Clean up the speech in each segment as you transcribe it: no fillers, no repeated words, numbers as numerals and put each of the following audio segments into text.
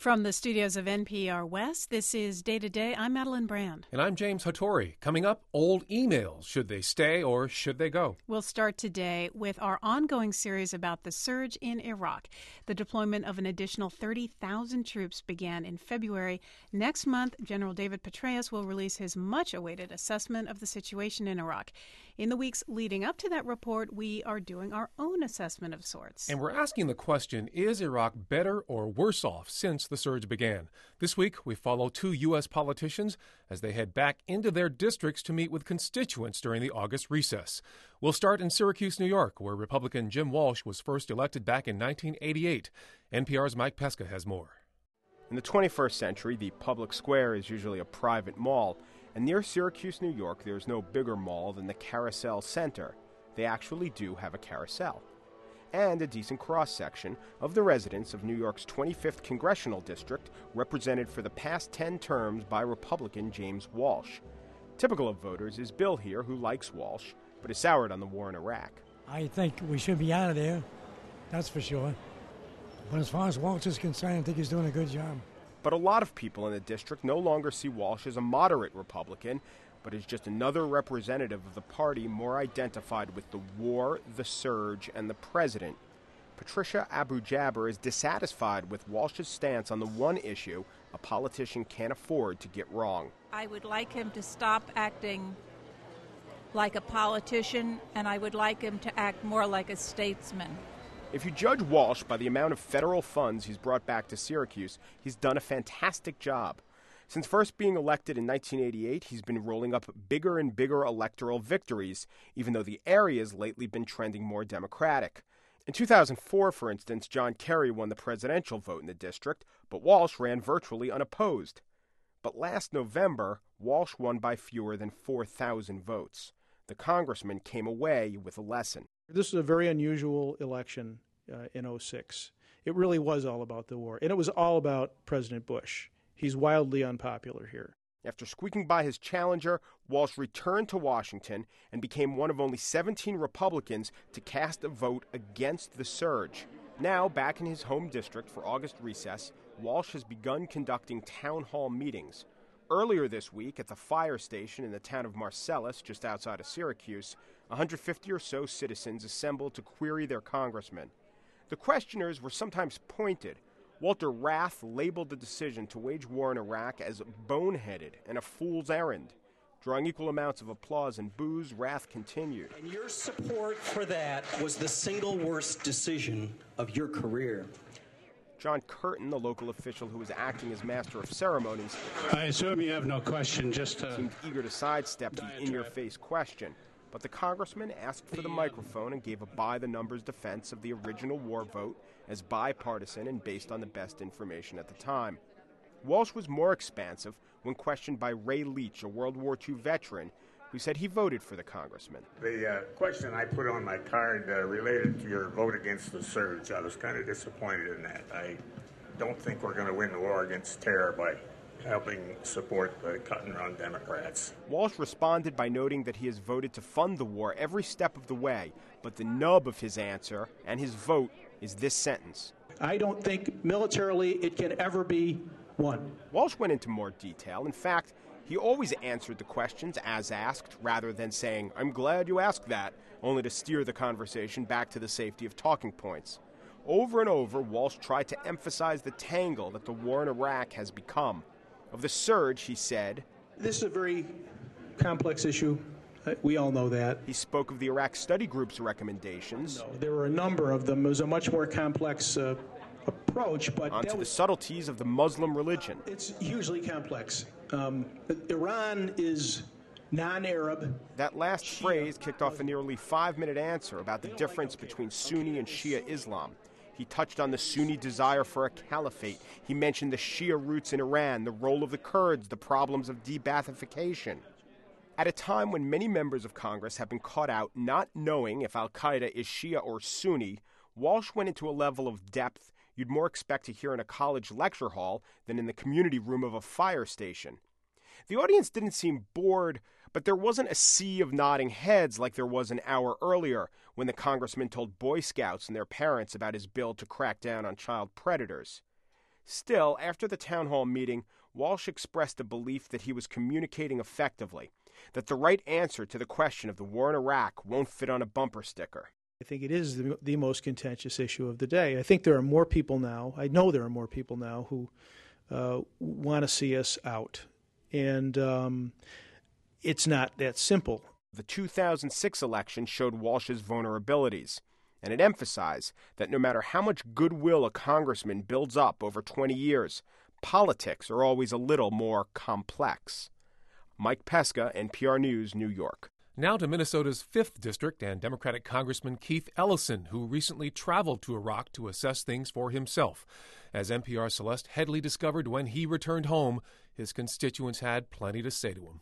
From the studios of NPR West, this is Day to Day. I'm Madeline Brand. And I'm James Hattori. Coming up, old emails. Should they stay or should they go? We'll start today with our ongoing series about the surge in Iraq. The deployment of an additional 30,000 troops began in February. Next month, General David Petraeus will release his much-awaited assessment of the situation in Iraq. In the weeks leading up to that report, we are doing our own assessment of sorts. And we're asking the question, is Iraq better or worse off since the surge began? This week, we follow two U.S. politicians as they head back into their districts to meet with constituents during the August recess. We'll start in Syracuse, New York, where Republican Jim Walsh was first elected back in 1988. NPR's Mike Pesca has more. In the 21st century, the public square is usually a private mall. And near Syracuse, New York, there's no bigger mall than the Carousel Center. They actually do have a carousel. And a decent cross-section of the residents of New York's 25th Congressional District, represented for the past 10 terms by Republican James Walsh. Typical of voters is Bill here, who likes Walsh, but is soured on the war in Iraq. I think we should be out of there, that's for sure. But as far as Walsh is concerned, I think he's doing a good job. But a lot of people in the district no longer see Walsh as a moderate Republican, but as just another representative of the party more identified with the war, the surge, and the president. Patricia Abu-Jaber is dissatisfied with Walsh's stance on the one issue a politician can't afford to get wrong. I would like him to stop acting like a politician, and I would like him to act more like a statesman. If you judge Walsh by the amount of federal funds he's brought back to Syracuse, he's done a fantastic job. Since first being elected in 1988, he's been rolling up bigger and bigger electoral victories, even though the area's lately been trending more Democratic. In 2004, for instance, John Kerry won the presidential vote in the district, but Walsh ran virtually unopposed. But last November, Walsh won by fewer than 4,000 votes. The congressman came away with a lesson. This is a very unusual election in 2006. It really was all about the war, and it was all about President Bush. He's wildly unpopular here. After squeaking by his challenger, Walsh returned to Washington and became one of only 17 Republicans to cast a vote against the surge. Now, back in his home district for August recess, Walsh has begun conducting town hall meetings. Earlier this week, at the fire station in the town of Marcellus, just outside of Syracuse, 150 or so citizens assembled to query their congressman. The questioners were sometimes pointed. Walter Rath labeled the decision to wage war in Iraq as boneheaded and a fool's errand. Drawing equal amounts of applause and boos, Rath continued. And your support for that was the single worst decision of your career. John Curtin, the local official who was acting as master of ceremonies, I assume you have no question, seemed eager to sidestep the in-your-face question. But the congressman asked for the microphone and gave a by-the-numbers defense of the original war vote as bipartisan and based on the best information at the time. Walsh was more expansive when questioned by Ray Leach, a World War II veteran, who said he voted for the congressman. The question I put on my card related to your vote against the surge. I was kind of disappointed in that. I don't think we're going to win the war against terror by helping support the cut-and-run Democrats. Walsh responded by noting that he has voted to fund the war every step of the way, but the nub of his answer and his vote is this sentence. I don't think militarily it can ever be won. Walsh went into more detail. In fact, he always answered the questions as asked, rather than saying, "I'm glad you asked that," only to steer the conversation back to the safety of talking points. Over and over, Walsh tried to emphasize the tangle that the war in Iraq has become. Of the surge, he said, "This is a very complex issue. We all know that." He spoke of the Iraq Study Group's recommendations. No, there were a number of them. It was a much more complex approach, but onto the subtleties of the Muslim religion. It's hugely complex. Iran is non-Arab. That last phrase kicked off a nearly 5-minute answer about the difference between Sunni and Shia Islam. He touched on the Sunni desire for a caliphate. He mentioned the Shia roots in Iran, the role of the Kurds, the problems of de-Baathification. At a time when many members of Congress have been caught out not knowing if al-Qaeda is Shia or Sunni, Walsh went into a level of depth you'd more expect to hear in a college lecture hall than in the community room of a fire station. The audience didn't seem bored, but there wasn't a sea of nodding heads like there was an hour earlier when the congressman told Boy Scouts and their parents about his bill to crack down on child predators. Still, after the town hall meeting, Walsh expressed a belief that he was communicating effectively, that the right answer to the question of the war in Iraq won't fit on a bumper sticker. I think it is the most contentious issue of the day. I think there are more people now, I know there are more people now who want to see us out. And it's not that simple. The 2006 election showed Walsh's vulnerabilities, and it emphasized that no matter how much goodwill a congressman builds up over 20 years, politics are always a little more complex. Mike Pesca, NPR News, New York. Now to Minnesota's 5th District and Democratic Congressman Keith Ellison, who recently traveled to Iraq to assess things for himself. As NPR's Celeste Headley discovered when he returned home, his constituents had plenty to say to him.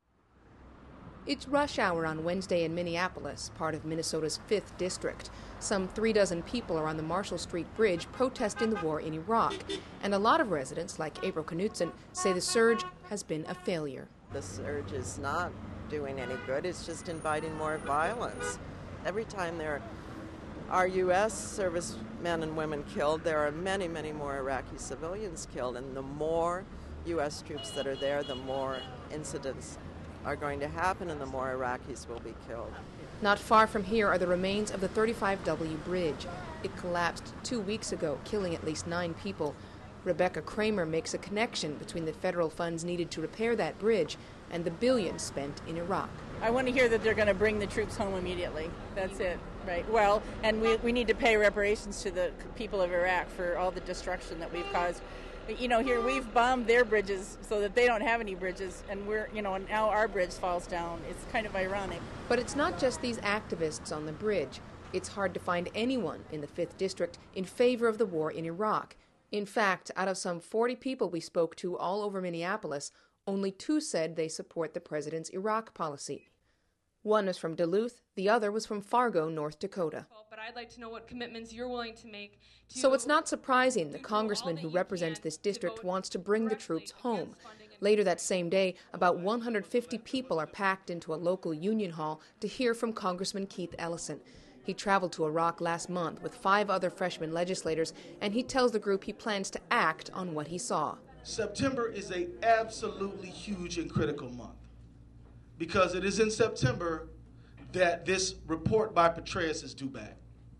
It's rush hour on Wednesday in Minneapolis, part of Minnesota's 5th District. Some 36 people are on the Marshall Street Bridge protesting the war in Iraq. And a lot of residents, like April Knutson, say the surge has been a failure. The surge is not doing any good. It's just inviting more violence. Every time there are U.S. servicemen and women killed, there are many, many more Iraqi civilians killed. And the more U.S. troops that are there, the more incidents are going to happen and the more Iraqis will be killed. Not far from here are the remains of the 35W bridge. It collapsed 2 weeks ago, killing at least 9 people. Rebecca Kramer makes a connection between the federal funds needed to repair that bridge and the billions spent in Iraq. I want to hear that they're going to bring the troops home immediately. That's it, right? Well, and we need to pay reparations to the people of Iraq for all the destruction that we've caused. You know, here we've bombed their bridges so that they don't have any bridges, and now our bridge falls down. It's kind of ironic. But it's not just these activists on the bridge. It's hard to find anyone in the 5th District in favor of the war in Iraq. In fact, out of some 40 people we spoke to all over Minneapolis, only 2 said they support the president's Iraq policy. One was from Duluth, the other was from Fargo, North Dakota. But I'd like to know what commitments you're willing to make. So it's not surprising the congressman who represents this district wants to bring the troops home. Later that same day, about 150 people are packed into a local union hall to hear from Congressman Keith Ellison. He traveled to Iraq last month with 5 other freshman legislators, and he tells the group he plans to act on what he saw. September is an absolutely huge and critical month, because it is in September that this report by Petraeus is due back.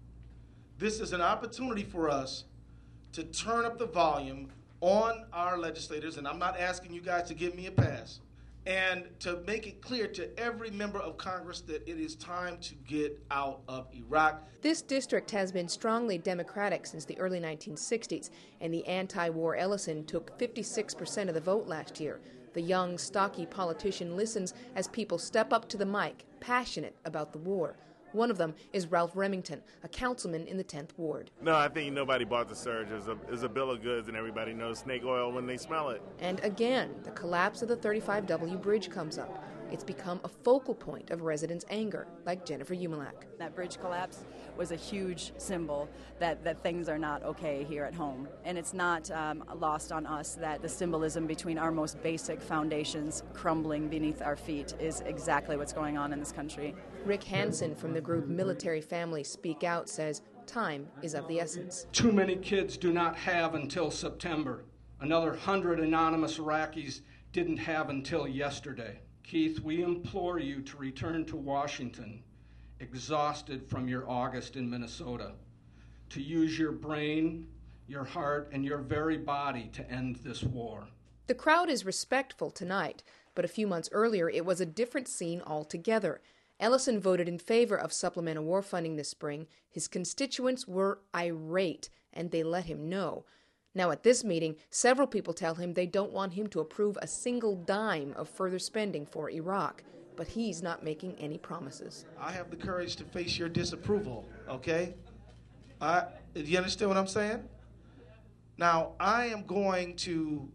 This is an opportunity for us to turn up the volume on our legislators, and I'm not asking you guys to give me a pass, and to make it clear to every member of Congress that it is time to get out of Iraq. This district has been strongly Democratic since the early 1960s, and the anti-war Ellison took 56% of the vote last year. The young, stocky politician listens as people step up to the mic, passionate about the war. One of them is Ralph Remington, a councilman in the 10th Ward. No, I think nobody bought the surge. It's a bill of goods, and everybody knows snake oil when they smell it. And again, the collapse of the 35W bridge comes up. It's become a focal point of residents' anger, like Jennifer Umalak. That bridge collapse was a huge symbol that things are not okay here at home. And it's not lost on us that the symbolism between our most basic foundations crumbling beneath our feet is exactly what's going on in this country. Rick Hansen from the group Military Families Speak Out says time is of the essence. Too many kids do not have until September. Another 100 anonymous Iraqis didn't have until yesterday. Keith, we implore you to return to Washington, exhausted from your August in Minnesota, to use your brain, your heart, and your very body to end this war. The crowd is respectful tonight, but a few months earlier it was a different scene altogether. Ellison voted in favor of supplemental war funding this spring. His constituents were irate, and they let him know. Now at this meeting, several people tell him they don't want him to approve a single dime of further spending for Iraq, but he's not making any promises. I have the courage to face your disapproval, okay? Do you understand what I'm saying? Now, I am going to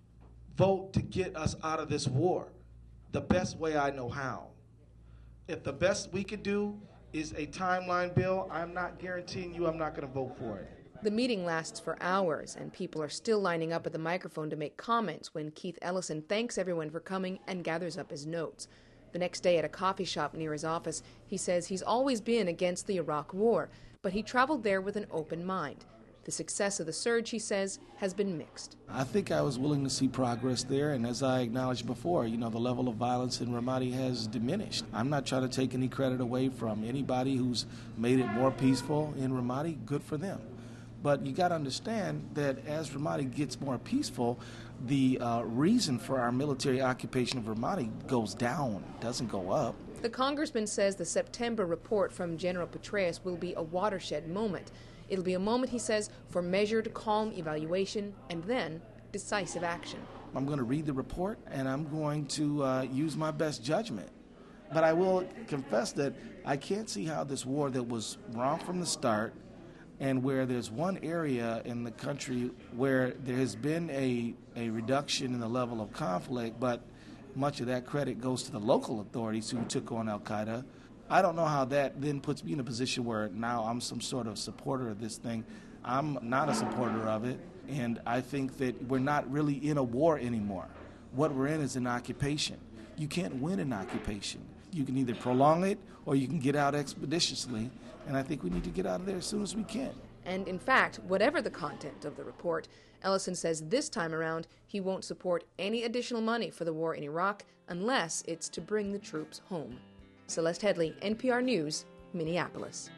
vote to get us out of this war the best way I know how. If the best we could do is a timeline bill, I'm not guaranteeing you I'm not going to vote for it. The meeting lasts for hours, and people are still lining up at the microphone to make comments when Keith Ellison thanks everyone for coming and gathers up his notes. The next day at a coffee shop near his office, he says he's always been against the Iraq war, but he traveled there with an open mind. The success of the surge, he says, has been mixed. I think I was willing to see progress there, and as I acknowledged before, the level of violence in Ramadi has diminished. I'm not trying to take any credit away from anybody who's made it more peaceful in Ramadi. Good for them. But you got to understand that as Ramadi gets more peaceful, the reason for our military occupation of Ramadi goes down, doesn't go up. The congressman says the September report from General Petraeus will be a watershed moment. It'll be a moment, he says, for measured, calm evaluation and then decisive action. I'm going to read the report and I'm going to use my best judgment. But I will confess that I can't see how this war that was wrong from the start, and where there's one area in the country where there has been a reduction in the level of conflict, but much of that credit goes to the local authorities who took on al-Qaeda. I don't know how that then puts me in a position where now I'm some sort of supporter of this thing. I'm not a supporter of it, and I think that we're not really in a war anymore. What we're in is an occupation. You can't win an occupation. You can either prolong it or you can get out expeditiously, and I think we need to get out of there as soon as we can. And in fact, whatever the content of the report, Ellison says this time around he won't support any additional money for the war in Iraq unless it's to bring the troops home. Celeste Headley, NPR News, Minneapolis.